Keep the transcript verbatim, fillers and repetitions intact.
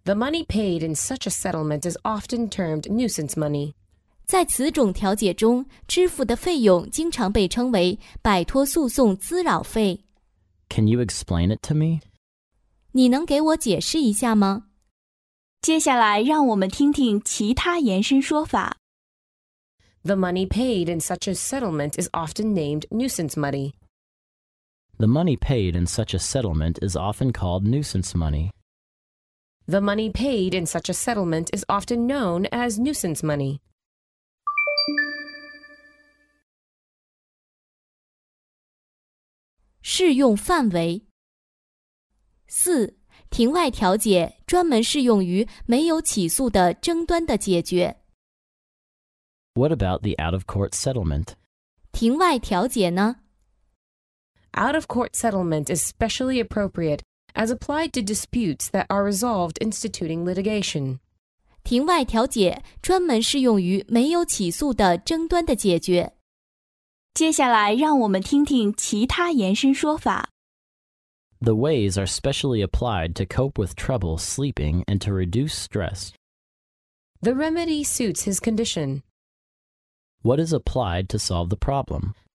The money paid in such a settlement is often termed nuisance money. 在此种调解中，支付的费用经常被称为摆脱诉讼滋扰费。 Can you explain it to me? 你能给我解释一下吗？ 接下来让我们听听其他延伸说法。 The money paid in such a settlement is often named nuisance money. The money paid in such a settlement is often called nuisance money. The money paid in such a settlement is often known as nuisance money. 适用范围。四、庭外调解专门适用于没有起诉的争端的解决。 What about the out-of-court settlement? 庭外调解呢？ Out-of-court settlement is specially appropriate as applied to disputes that are resolved instituting litigation. 庭外调解专门适用于没有起诉的争端的解决。 接下来让我们听听其他延伸说法。 The ways are specially applied to cope with trouble sleeping and to reduce stress. The remedy suits his condition. What is applied to solve the problem?